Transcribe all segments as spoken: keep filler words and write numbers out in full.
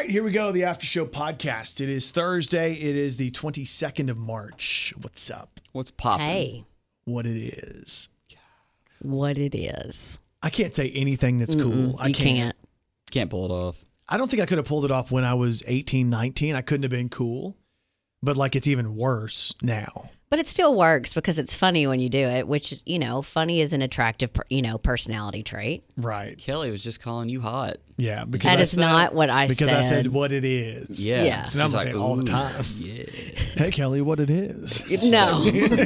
right, here we go. The After Show podcast. It is Thursday. It is the twenty-second of March. What's up? What's popping? Hey, What it is. what it is. I can't say anything that's cool. Mm-mm, I you can't. can't. Can't pull it off. I don't think I could have pulled it off when I was eighteen, nineteen. I couldn't have been cool. But like it's even worse now. But it still works because it's funny when you do it, which is, you know, funny is an attractive, per- you know, personality trait. Right. Kelly was just calling you hot. Yeah. Because That I is said- not what I Because said. I said what it is. Yeah. Yeah. So now I'm She's going to say it all the "Ooh, time. Yeah. Hey, Kelly, what it is. No.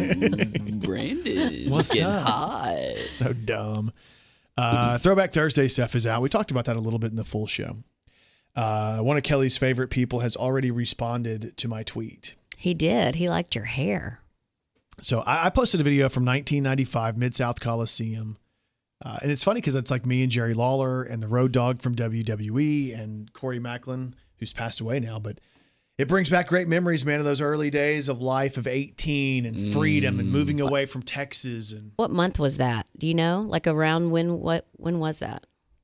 Brandon. What's getting up? hot. So dumb. Uh, Throwback Thursday stuff is out. We talked about that a little bit in the full show. Uh, one of Kelly's favorite people has already responded to my tweet. He did. He liked your hair. So I, I posted a video from nineteen ninety-five, Mid-South Coliseum. Uh, and it's funny because it's like me and Jerry Lawler and the Road Dogg from W W E and Corey Macklin, who's passed away now. But it brings back great memories, man, of those early days of life of eighteen and freedom and moving away from Texas. And What month was that? Do you know? Like around when? What? When was that?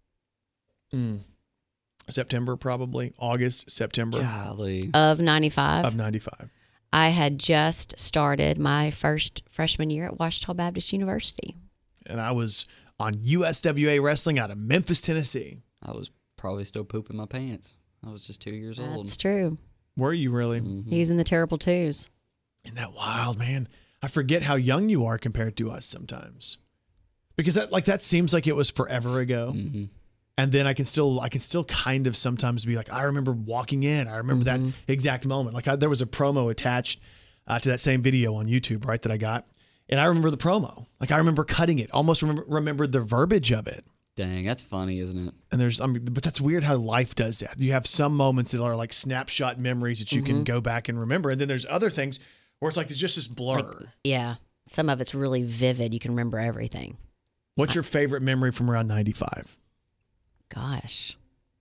mm, September, probably. August, September Golly. Of ninety-five. of ninety-five. I had just started my first freshman year at Ouachita Baptist University. And I was on U S W A Wrestling out of Memphis, Tennessee. I was probably still pooping my pants. I was just two years old. That's true. Were you really? Mhm. He was in the terrible twos. Isn't that wild, man? I forget how young you are compared to us sometimes. Because that like that seems like it was forever ago. Mhm. And then I can still I can still kind of sometimes be like, I remember walking in. I remember Mm-hmm. that exact moment. Like I, there was a promo attached uh, to that same video on YouTube, right, that I got. And I remember the promo. Like I remember cutting it. Almost remember remembered the verbiage of it. Dang, that's funny, isn't it? And there's, I mean, but that's weird how life does that. You have some moments that are like snapshot memories that you Mm-hmm. can go back and remember. And then there's other things where it's like it's just this blur. Yeah. Some of it's really vivid. You can remember everything. What's your favorite memory from around ninety-five? Gosh.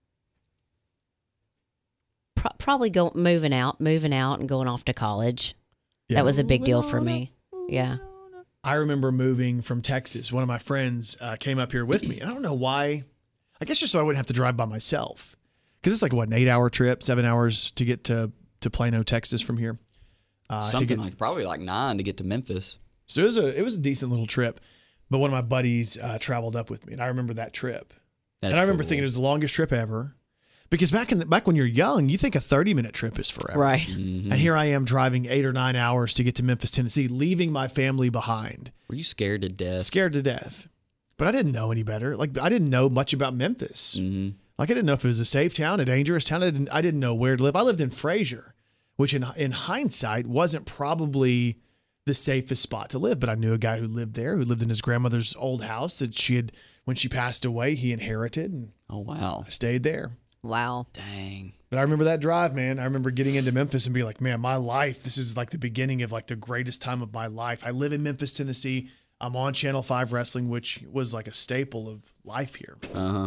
Pro- probably go moving out, moving out and going off to college. Yeah. That was a big deal for me. Yeah. I remember moving from Texas. One of my friends uh, came up here with me. And I don't know why. I guess just so I wouldn't have to drive by myself. Because it's like, what, an eight-hour trip, seven hours to get to, to Plano, Texas from here. Uh, to Something get- like probably like nine to get to Memphis. So it was a it was a decent little trip. But one of my buddies uh, traveled up with me, and I remember that trip. That's and I remember cool. thinking it was the longest trip ever. Because back in the, back when you're young, you think a thirty-minute trip is forever. Right. Mhm. And here I am driving eight or nine hours to get to Memphis, Tennessee, leaving my family behind. Were you scared to death? Scared to death. But I didn't know any better. Like I didn't know much about Memphis. hmm Like I didn't know if it was a safe town, a dangerous town. I didn't, I didn't know where to live. I lived in Fraser, which in in hindsight wasn't probably the safest spot to live. But I knew a guy who lived there, who lived in his grandmother's old house that she had, when she passed away, he inherited, and Oh, wow. I stayed there. Wow. Dang. But I remember that drive, man. I remember getting into Memphis and being like, man, my life, this is like the beginning of like the greatest time of my life. I live in Memphis, Tennessee. I'm on Channel five Wrestling, which was like a staple of life here. Uh-huh.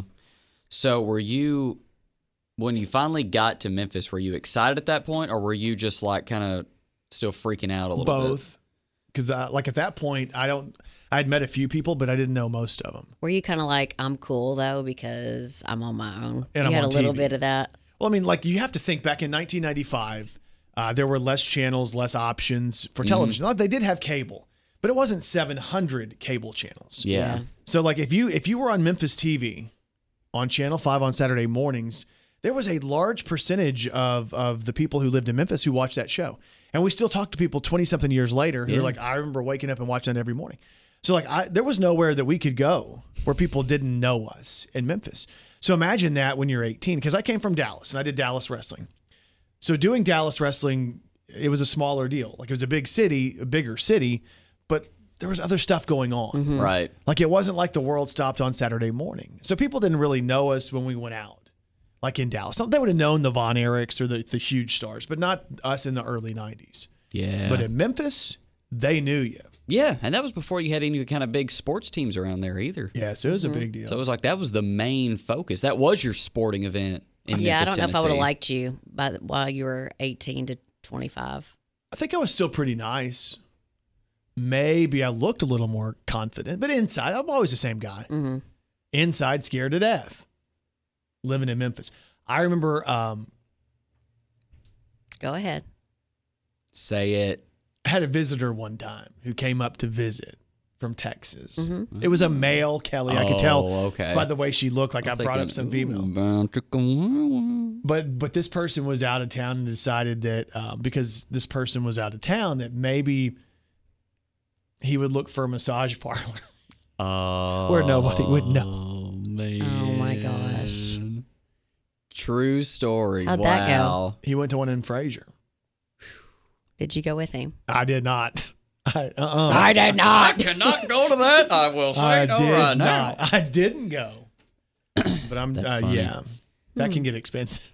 So were you, when you finally got to Memphis, were you excited at that point, or were you just like kind of still freaking out a little bit? Both. Because uh, like at that point, I don't, I'd met a few people, but I didn't know most of them. Were you kind of like, I'm cool though because I'm on my own? And you I'm had on a little T V. bit of that. Well, I mean, like you have to think back in nineteen ninety-five, uh, there were less channels, less options for television. Like, they did have cable, but it wasn't seven hundred cable channels. Yeah. So like if you if you were on Memphis T V on Channel five on Saturday mornings, there was a large percentage of of the people who lived in Memphis who watched that show. And we still talk to people twenty something years later who Yeah. are like, I remember waking up and watching that every morning. So like I there was nowhere that we could go where people didn't know us in Memphis. So imagine that when you're eighteen, because I came from Dallas and I did Dallas wrestling. So doing Dallas wrestling, it was a smaller deal. Like it was a big city, a bigger city, but there was other stuff going on. Right. Like it wasn't like the world stopped on Saturday morning. So people didn't really know us when we went out, like in Dallas. They would have known the Von Erichs or the, the huge stars, but not us in the early nineties. Yeah. But in Memphis, they knew you. yeah, and that was before you had any kind of big sports teams around there either. Yeah, so it was a big deal. So it was like that was the main focus. That was your sporting event in Yeah, I Memphis, don't know if I would have Tennessee. liked you by the, while you were eighteen to twenty-five. I think I was still pretty nice. Maybe I looked a little more confident, but inside, I'm always the same guy. Mm-hmm. Inside, scared to death. Living in Memphis. I remember um, Go ahead. Say it. I had a visitor one time who came up to visit from Texas. Mm-hmm. It was a male Kelly. I could tell Oh, okay. by the way she looked. Like I, was brought up some thinking, female. ooh, But but this person was out of town and decided that um, because this person was out of town that maybe he would look for a massage parlor. Oh, Where nobody would know. Man. Oh, my gosh. True story. How'd wow. that go? He went to one in Fraser. Did you go with him? I did not. I, uh-uh. I did not. cannot go to that. I will say I no did right not. now. I didn't go. But I'm That's uh, funny. yeah. That can get expensive.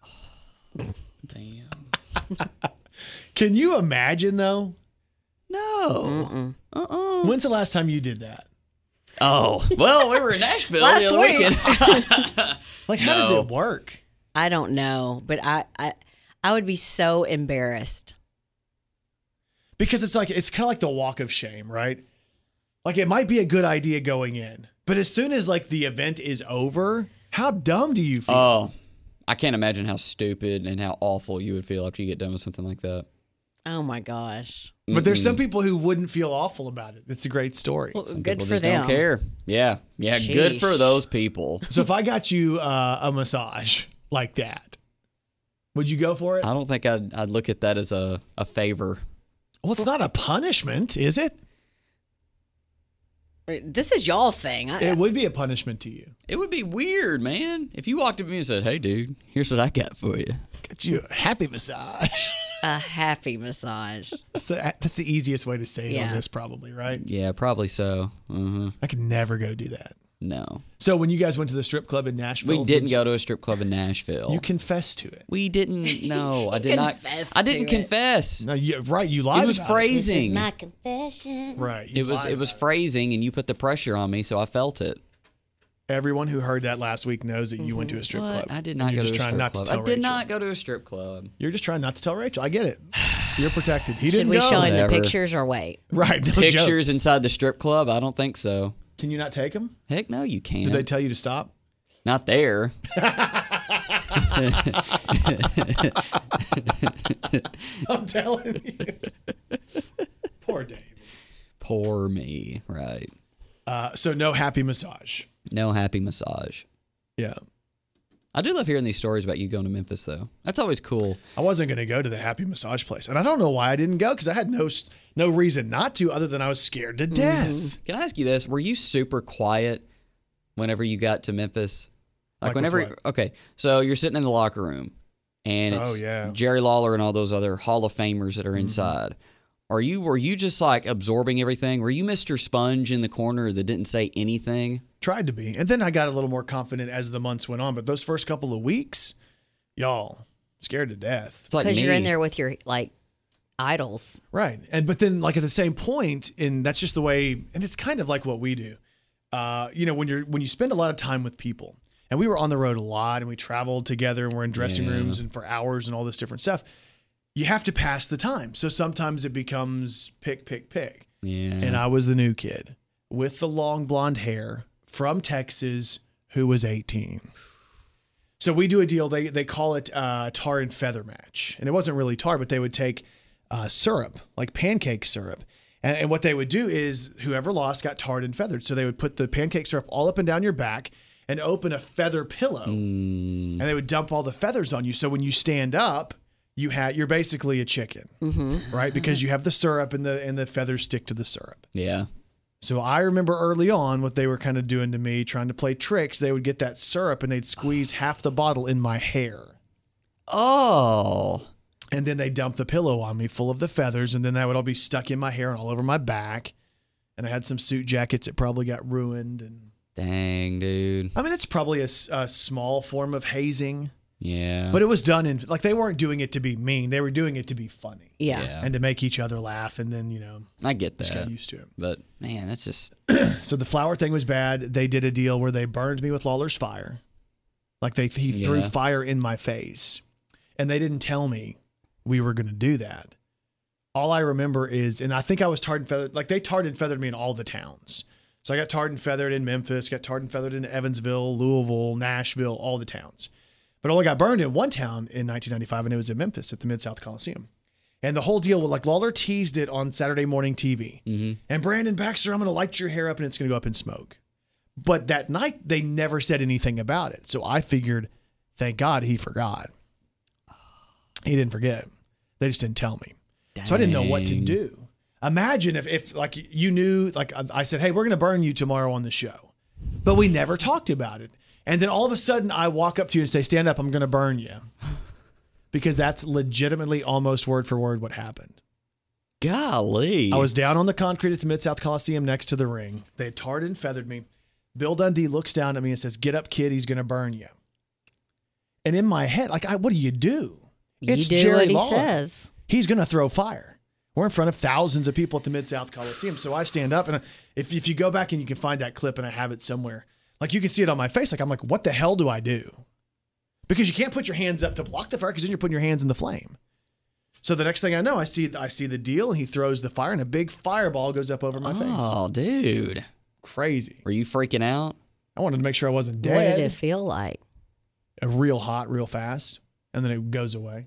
Damn. Can you imagine though? No. Mm-mm. Uh-uh. When's the last time you did that? Oh, well, we were in Nashville Last the other week. weekend. Like how does No. it work? I don't know, but I, I, I would be so embarrassed. Because it's like it's kind of like the walk of shame, right? Like it might be a good idea going in, but as soon as like the event is over, how dumb do you feel? Oh, I can't imagine how stupid and how awful you would feel after you get done with something like that. Oh my gosh. But there's some people who wouldn't feel awful about it. It's a great story. Well, Some good people for just them. don't care. Yeah, yeah, good for Sheesh. those people. So if I got you uh, a massage like that, would you go for it? I don't think I'd, I'd look at that as a, a favor. Well, it's not a punishment, is it? This is y'all's thing. I, It would be a punishment to you. It would be weird, man, if you walked up to me and said, "Hey, dude, here's what I got for you." Get you a happy massage. a happy massage. That's the, that's the easiest way to say it Yeah. on this, probably, right? Yeah, probably so. Uh-huh. I could never go do that. No, So when you guys went to the strip club in Nashville, we didn't did go to a strip club in Nashville. You confessed to it. we didn't. No, I did not. confessed I didn't to it. confess. No, you, right? You lied. It was about phrasing. My confession. Right. you It was lied it was about phrasing, and you put the pressure on me, so I felt it. Everyone who heard that last week knows that you went to a strip What? club. I did And not you're go to just a trying strip not club. to tell I did Rachel. not go to a strip club. You're just trying not to tell Rachel. I get it. You're protected. He Should didn't we go. show him the Whatever. pictures or wait? Right. No joke. Pictures inside the strip club? I don't think so. Can you not take them? Heck no, you can't. Did they tell you to stop? Not there. I'm telling you. Poor Dave. Poor me. Right. Uh, so no happy massage. No happy massage. Yeah. I do love hearing these stories about you going to Memphis, though. That's always cool. I wasn't going to go to the happy massage place. And I don't know why I didn't go because I had no no reason not to other than I was scared to death. Can I ask you this? Were you super quiet whenever you got to Memphis? Like, Like with whenever. what? Okay, so you're sitting in the locker room, and it's Oh, yeah. Jerry Lawler and all those other Hall of Famers that are inside. Are you? Were you just like absorbing everything? Were you Mister Sponge in the corner that didn't say anything? Tried to be. And then I got a little more confident as the months went on. But those first couple of weeks, y'all, scared to death. It's like Because me. you're in there with your like idols. Right. And but then like at the same point, and that's just the way, and it's kind of like what we do. Uh, you know, when you're when you spend a lot of time with people, and we were on the road a lot and we traveled together and we're in dressing Yeah. rooms and for hours and all this different stuff, you have to pass the time. So sometimes it becomes pick, pick, pick. Yeah. And I was the new kid with the long blonde hair from Texas who was eighteen. So we do a deal. They they call it uh, tar and feather match, and it wasn't really tar, but they would take uh, syrup, like pancake syrup, and, and what they would do is whoever lost got tarred and feathered. So they would put the pancake syrup all up and down your back and open a feather pillow, Mm, and they would dump all the feathers on you. So when you stand up, you had you're basically a chicken, right? Because you have the syrup and the and the feathers stick to the syrup. yeah. So I remember early on what they were kind of doing to me, trying to play tricks. They would get that syrup and they'd squeeze half the bottle in my hair. Oh. And then they dump the pillow on me full of the feathers. And then that would all be stuck in my hair and all over my back. And I had some suit jackets that probably got ruined. And Dang, dude. I mean, it's probably a, s- a small form of hazing, Yeah. but it was done in, like, they weren't doing it to be mean. They were doing it to be funny Yeah. Yeah. and to make each other laugh. And then, you know, I get just got that. used to it. But man, that's just So the flower thing was bad. They did a deal where they burned me with Lawler's fire. Like they he threw Yeah. fire in my face. And they didn't tell me we were going to do that. All I remember is, and I think I was tarred and feathered, like they tarred and feathered me in all the towns. So I got tarred and feathered in Memphis, got tarred and feathered in Evansville, Louisville, Nashville, all the towns. but only got burned in one town in nineteen ninety-five, and it was in Memphis at the Mid-South Coliseum. And the whole deal with like Lawler teased it on Saturday morning T V. Mm-hmm. And Brandon Baxter, I'm going to light your hair up and it's going to go up in smoke. But that night, they never said anything about it. So I figured, thank God he forgot. He didn't forget. They just didn't tell me. Dang. So I didn't know what to do. Imagine if, if like you knew, like I said, hey, we're going to burn you tomorrow on the show. But we never talked about it. And then all of a sudden I walk up to you and say, stand up, I'm going to burn you. Because that's legitimately almost word for word what happened. Golly. I was down on the concrete at the Mid-South Coliseum next to the ring. They had tarred and feathered me. Bill Dundee looks down at me and says, get up, kid, he's going to burn you. And in my head, like, I, what do you do? It's you do Jerry what he Lawler. says. He's going to throw fire. We're in front of thousands of people at the Mid-South Coliseum. So I stand up, and if, if you go back and you can find that clip, and I have it somewhere, like you can see it on my face. Like, I'm like, what the hell do I do? Because you can't put your hands up to block the fire because then you're putting your hands in the flame. So the next thing I know, I see I see the deal, and he throws the fire, and a big fireball goes up over my oh, face. Oh, dude. Crazy. Were you freaking out? I wanted to make sure I wasn't dead. What did it feel like? A real hot, real fast, and then it goes away.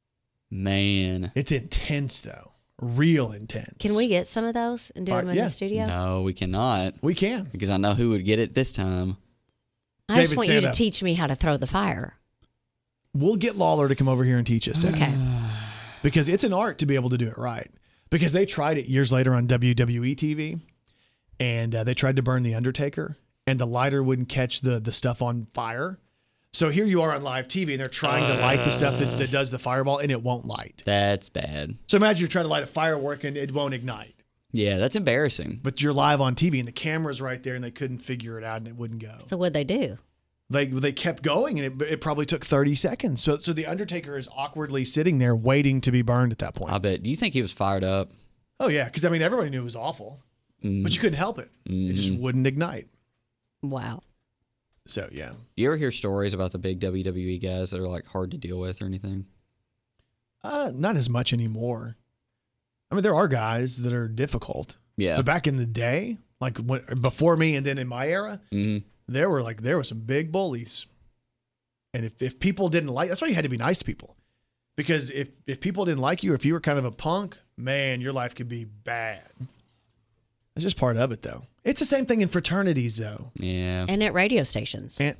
Man. It's intense, though. Real intense. Can we get some of those and do Fire- them in yeah. the studio? No, we cannot. We can. Because I know who would get it this time. I David, just want you stand to up. teach me how to throw the fire. We'll get Lawler to come over here and teach us. that. Okay. Because it's an art to be able to do it right. Because they tried it years later on W W E T V, and uh, they tried to burn The Undertaker, and the lighter wouldn't catch the the stuff on fire. So here you are on live T V, and they're trying to light the stuff that, that does the fireball, and it won't light. That's bad. So imagine you're trying to light a firework, and it won't ignite. Yeah, that's embarrassing. But you're live on T V, and the camera's right there, and they couldn't figure it out, and it wouldn't go. So what'd they do? They they kept going, and it, it probably took thirty seconds. So so the Undertaker is awkwardly sitting there waiting to be burned at that point. I bet. Do you think he was fired up? Oh, yeah, because, I mean, everybody knew it was awful, Mm. but you couldn't help it. It just wouldn't ignite. Wow. So, yeah. Do you ever hear stories about the big W W E guys that are like hard to deal with or anything? Uh, not as much anymore. I mean, there are guys that are difficult. Yeah. But back in the day, like when, before me and then in my era, Mm-hmm. there were like, there were some big bullies. And if, if people didn't like, that's why you had to be nice to people. Because if, if people didn't like you, or if you were kind of a punk, man, your life could be bad. It's just part of it, though. It's the same thing in fraternities, though. Yeah. And at radio stations. And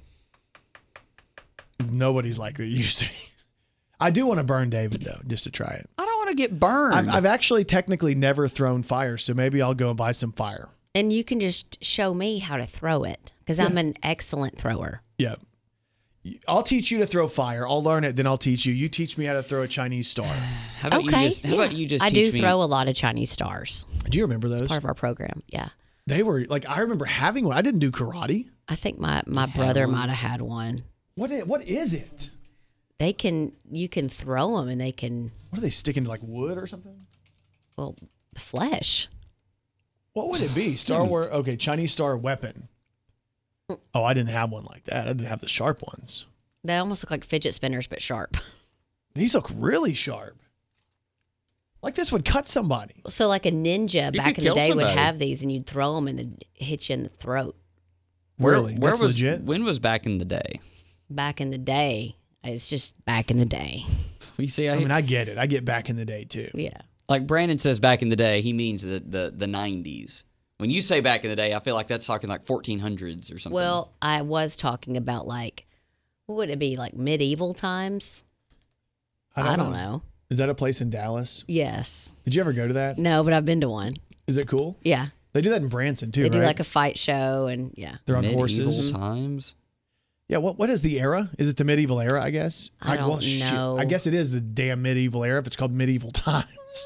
nobody's like they used to be. I do want to burn David, though, just to try it. I don't want to get burned. I've, I've actually technically never thrown fire, so maybe I'll go and buy some fire. And you can just show me how to throw it because I'm an excellent thrower. Yeah. I'll teach you to throw fire. I'll learn it, then I'll teach you. You teach me how to throw a Chinese star. how about Okay. you just? How yeah. about you just? I teach do me, throw a lot of Chinese stars. Do you remember those? Part of our program. Yeah. They were like, I remember having one. I didn't do karate. I think my, my brother might have had one. What is, what is it? They can, you can throw them and they can, What are they sticking to, like wood or something? well, flesh. What would it be? Star Wars. Okay, Chinese star weapon. Oh, I didn't have one like that. I didn't have the sharp ones. They almost look like fidget spinners, but sharp. These look really sharp. Like this would cut somebody. So like a ninja You back could in the kill day would somebody. have these and you'd throw them and they'd hit you in the throat. Where, Really? Where That's was? legit? When was back in the day? Back in the day. It's just back in the day. You see, I, I mean, I get it. I get back in the day too. Yeah. like Brandon says, back in the day, he means the the the nineties. When you say back in the day, I feel like that's talking like fourteen hundreds or something. Well, I was talking about like, what would it be, like medieval times? I don't, know. Is that a place in Dallas? Yes. Did you ever go to that? No, but I've been to one. Is it cool? Yeah. They do that in Branson too, They right? do like a fight show and yeah. They're on medieval horses. times. Yeah. What What is the era? Is it the medieval era? I guess. I don't know. I guess it is the damn medieval era if it's called medieval times.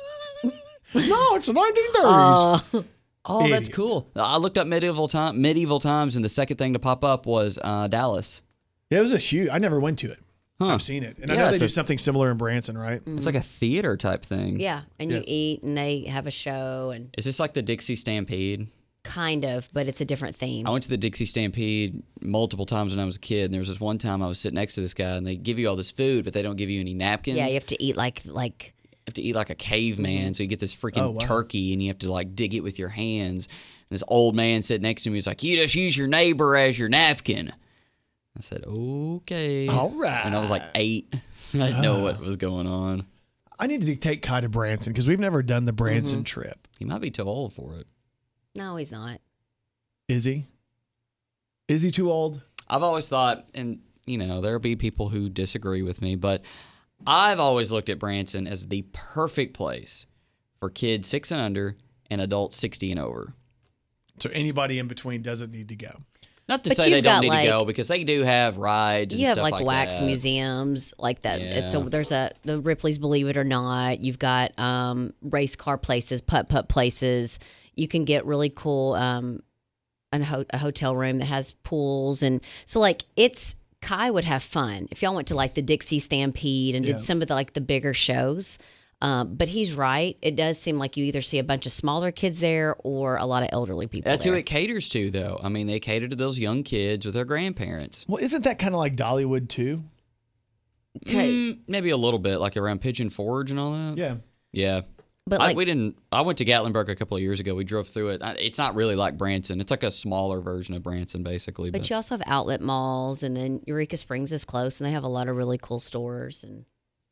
No, it's the nineteen thirties. Oh, Oh, that's Idiot. cool. I looked up medieval time, medieval times, and the second thing to pop up was uh, Dallas. Yeah, it was a huge. I never went to it. Huh. I've seen it, and I Yeah, know they it's do a- something similar in Branson, right? It's like a theater type thing. yeah. And Yeah. you eat and they have a show and Is this like the Dixie Stampede? kind of, but it's a different theme. I went to the Dixie Stampede multiple times when I was a kid, and there was this one time I was sitting next to this guy, and they give you all this food, but they don't give you any napkins. Yeah, you have to eat like like You have to eat like a caveman, so you get this freaking Oh, wow. turkey, and you have to like dig it with your hands. And this old man sitting next to me was like, "You just use your neighbor as your napkin." I said, okay. All right. And I was like eight. I didn't know what was going on. I need to take Kai to Branson because we've never done the Branson mm-hmm. trip. He might be too old for it. No, he's not. Is he? Is he too old? I've always thought, and you know, there'll be people who disagree with me, but I've always looked at Branson as the perfect place for kids six and under and adults sixty and over. So anybody in between doesn't need to go. Not to But say they you've don't got, need like- to go because they do have rides and You have stuff like, like wax that. museums like that. It's a, Yeah. there's a the Ripley's Believe It or Not. You've got um, race car places, putt putt places. You can get really cool um, an ho- a hotel room that has pools, and so like it's Kai would have fun if y'all went to like the Dixie Stampede and Yeah. did some of the like the bigger shows. Um, but he's right. It does seem like you either see a bunch of smaller kids there or a lot of elderly people. That's there. who it caters to, though. I mean, they cater to those young kids with their grandparents. Well, isn't that kind of like Dollywood too? Okay. Mm, maybe a little bit, like around Pigeon Forge and all that. Yeah. Yeah. But I, like, we didn't. I went to Gatlinburg a couple of years ago. We drove through it. I- It's not really like Branson. It's like a smaller version of Branson, basically. but But, you also have outlet malls, and then Eureka Springs is close, and they have a lot of really cool stores. And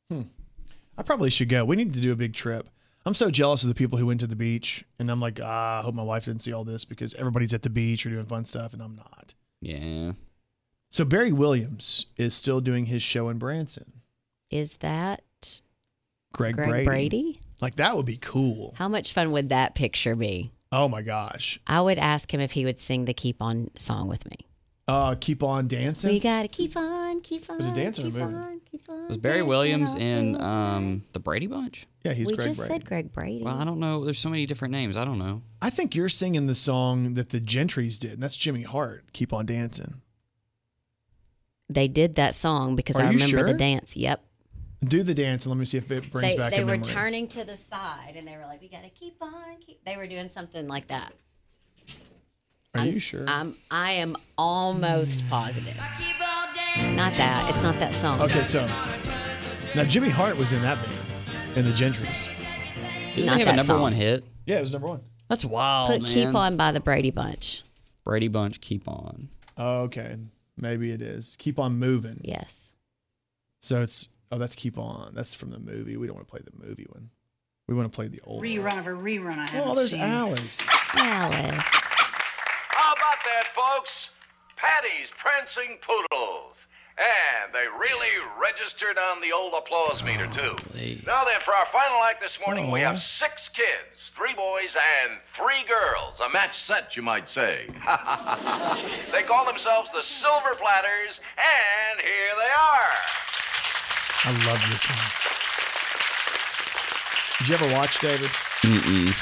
I probably should go. We need to do a big trip. I'm so jealous of the people who went to the beach, and I'm like, ah, I hope my wife didn't see all this because everybody's at the beach or doing fun stuff, and I'm not. yeah. So Barry Williams is still doing his show in Branson. is that Greg, Greg Brady. Brady? Like, that would be cool. How much fun would that picture be? Oh, my gosh. I would ask him if he would sing the Keep On song with me. Uh, keep on dancing. We gotta keep on, keep on. Was it dancing or keep moving? on, keep on Was Barry dancing Williams all in through the um, night. the Brady Bunch? Yeah, he's we Greg just Brady. said Greg Brady. Well, I don't know. There's so many different names. I don't know. I think you're singing the song that the Gentrys did, and that's Jimmy Hart, Keep on Dancing. They did that song because Are I you remember sure? the dance. Yep. Do the dance, and let me see if it brings They, back they a were memory. turning to the side, and they were like, "We gotta keep on, keep." They were doing something like that. Are I'm, you sure? I'm. I am almost positive. Not that. It's not that song. Okay, so now Jimmy Hart was in that band, in the Gentrys. Didn't Not they have a that number song. one hit? Yeah, it was number one. That's wild, Put man. "Keep On" by the Brady Bunch. Brady Bunch, keep on. Oh, okay, maybe it is. Keep on moving. Yes. So it's oh, that's Keep On. That's from the movie. We don't want to play the movie one. We want to play the old one. Rerun of a rerun I haven't Oh, there's seen. Alice. Alice. How about that, folks? Patty's Prancing Poodles. And they really registered on the old applause meter, too. Now then, for our final act this morning, we have six kids, three boys and three girls. A match set, you might say. They call themselves the Silver Platters, and here they are. I love this one. Did you ever watch, David? Mm-mm.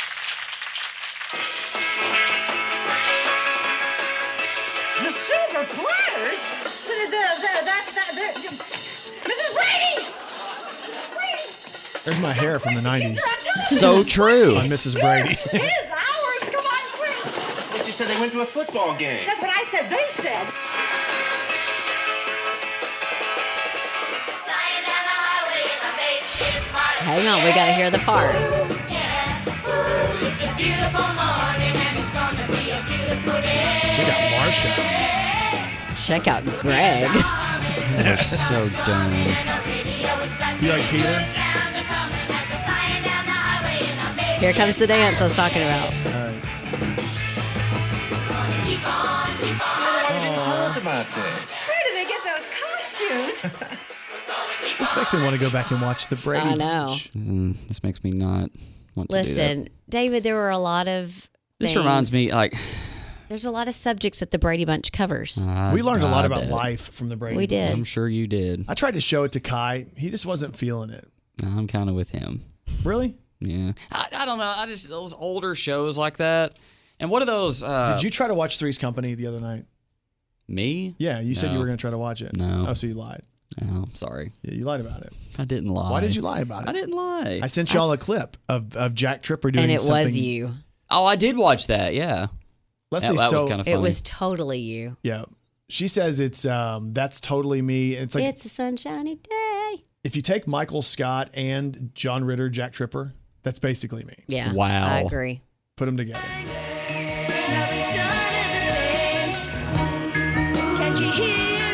The Silver Platters? The, the, the, that, that, the, Missus Brady! Brady! There's my hair from the nineties So true. on Missus Brady. It is ours! Come on, quick! But you said they went to a football game. That's what I said. They said. Hang on, we gotta hear the part. Check out Marsha. Check out Greg. They're so dumb. You like Peter? Here comes the dance I was talking about. All right. Why didn't you tell us about this? Where did they get those costumes? This makes me want to go back and watch the Brady I know. Bunch. Mm, this makes me not want to do that. Listen, David, there were a lot of. This things- reminds me, like, There's a lot of subjects that the Brady Bunch covers. I- We learned a lot I about bet. life from the Brady We Bunch. did. I'm sure you did. I tried to show it to Kai. He just wasn't feeling it. I'm kind of with him. Really? Yeah. I, I don't know. I just, those older shows like that. And what are those? Uh, Did you try to watch Three's Company the other night? Me? Yeah, you said you No. were going to try to watch it. No. Oh, so you lied. Oh, sorry. Yeah, you lied about it. I didn't lie. Why did you lie about it? I didn't lie. I sent y'all a clip of, of Jack Tripper doing And it something. was you. oh, I did watch that. Yeah. Leslie, that that so was kind of funny. It was totally you. yeah. She says it's um that's totally me. It's like It's a sunshiny day. if you take Michael Scott and John Ritter, Jack Tripper, that's basically me. Yeah. Wow. I agree. Put them together. Can't you hear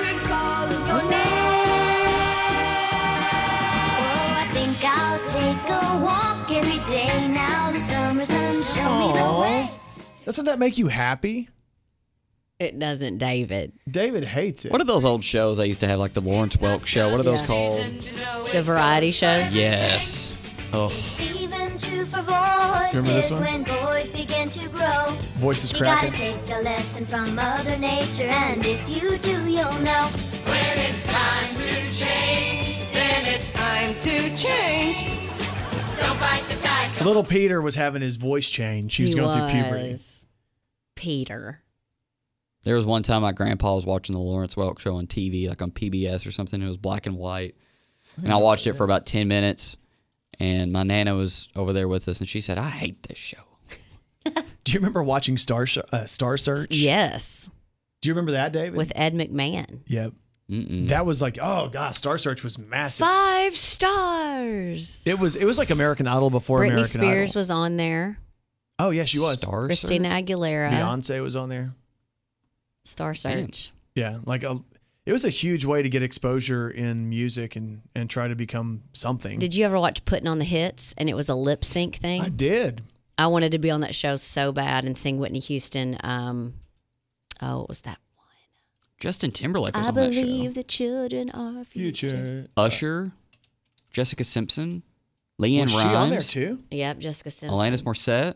take a walk every day. Now the summer sun show me the way. Doesn't that make you happy? It doesn't, David. David hates it. What are those old shows I used to have, like the Lawrence Welk show? What are those Yeah. called? The variety shows? Yes. Oh, Even true for voices Remember this one? when boys begin to grow. Voice is You gotta cracking. take a lesson from Mother Nature, and if you do, you'll know. When it's time to change, then it's time to change. Don't bite the tiger. Little Peter was having his voice change. He was going through puberty. was. Peter. there was one time my grandpa was watching the Lawrence Welk show on T V, like on P B S or something. It was black and white. And I watched it for about ten minutes. And my Nana was over there with us, and she said, I hate this show. Do you remember watching Star uh, Star Search? Yes. Do you remember that, David? With Ed McMahon. Yep. Mm-mm. That was like, oh god, Star Search was massive. Five stars. It was it was like American Idol before Britney American Spears Idol. was on there. Oh yeah, she was. Star Christina Search? Aguilera. Beyonce was on there. Star Search. Yeah, like a, it was a huge way to get exposure in music and and try to become something. Did you ever watch Putting on the Hits? And it was a lip sync thing. I did. I wanted to be on that show so bad and sing Whitney Houston. Um, oh, what was that? Justin Timberlake was I on that believe show. the children are future. Future. Usher, Jessica Simpson, Leanne Was Rimes. she on there too? Yep, Jessica Simpson. Alanis Morissette.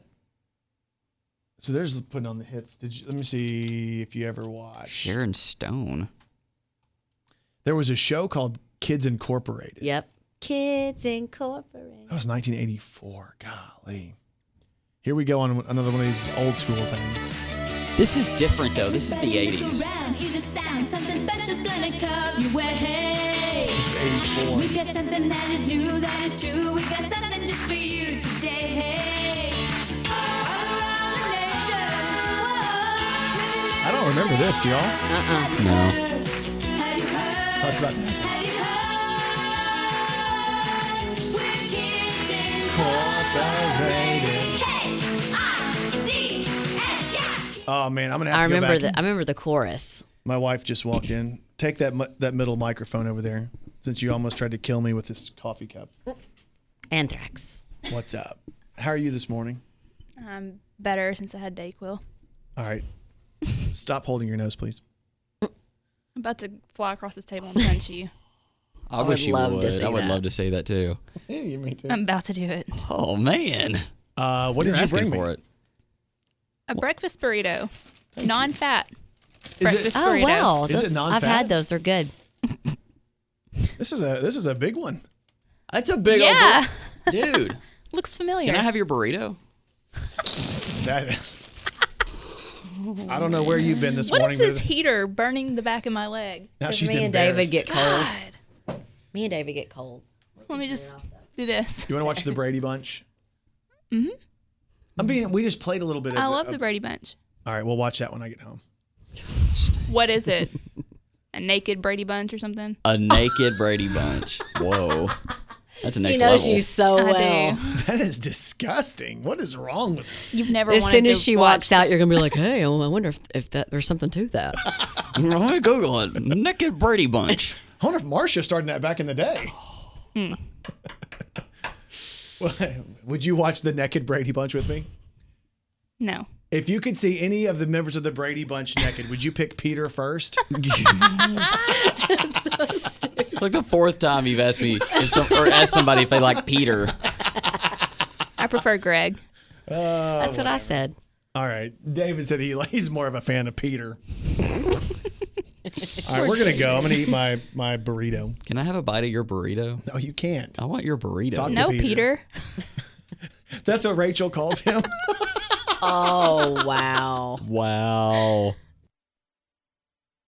So there's putting on the hits. Did you, let me see if you ever watched. Sharon Stone. There was a show called Kids Incorporated. Yep. Kids Incorporated. That was nineteen eighty-four. Golly. Here we go on another one of these old school things. This is different, though. This is the eighties. Here's a sound, something special's gonna come your way. This is eighty-four. We've got something that is new, that is true. We've got something just for you today. All around the nation, whoa, I don't remember this, do y'all? Uh-uh. No. have you heard? Oh, it's about to happen. Have you heard? We're Kids Incorporated. K I D S, yeah. Oh man, I'm gonna have I to go remember back. the I remember the chorus. My wife just walked in. Take that mi- that middle microphone over there, since you almost tried to kill me with this coffee cup. Anthrax. What's up? How are you this morning? I'm better since I had Dayquil. All right. Stop holding your nose, please. I'm about to fly across this table and punch you. I, I wish would you love would. to see I would that. love to see that, too. Yeah, me too. I'm about to do it. Oh, man. Uh, what You're did you asking bring me? for it? A breakfast burrito, non-fat. Is it- breakfast Oh burrito. wow. Is it Those- non-fat? I've had those. They're good. This is a this is a big one. That's a big Yeah, old bur- Dude, looks familiar. can I have your burrito? That is. I don't know where you've been this What morning. is this but heater burning the back of my leg? now 'Cause she's me and David embarrassed. get cold. God. Me and David get cold. Let me just do this. You want to watch the Brady Bunch? Mm-hmm. I'm being. We just played a little bit. Of I it- love the of- Brady Bunch. All right, we'll watch that when I get home. What is it? A naked Brady Bunch or something? A naked Brady Bunch. Whoa. That's a next She knows level. you so I well. do. That is disgusting. What is wrong with her? You've never As wanted soon as to she watch walks out, you're gonna be like, "Hey, I wonder if, if that there's something to that." I'm gonna Google it. Naked Brady Bunch. I wonder if Marcia started that back in the day. Well, would you watch the Naked Brady Bunch with me? No. If you could see any of the members of the Brady Bunch naked, would you pick Peter first? Like the fourth time you've asked me if some, or asked somebody if they like Peter. I prefer Greg. That's what I said. All right. David said he, he's more of a fan of Peter. All right, we're going to go. I'm going to eat my, my burrito. Can I have a bite of your burrito? No, you can't. I want your burrito. Talk to No, Peter. Peter. That's what Rachel calls him. Oh wow. Wow.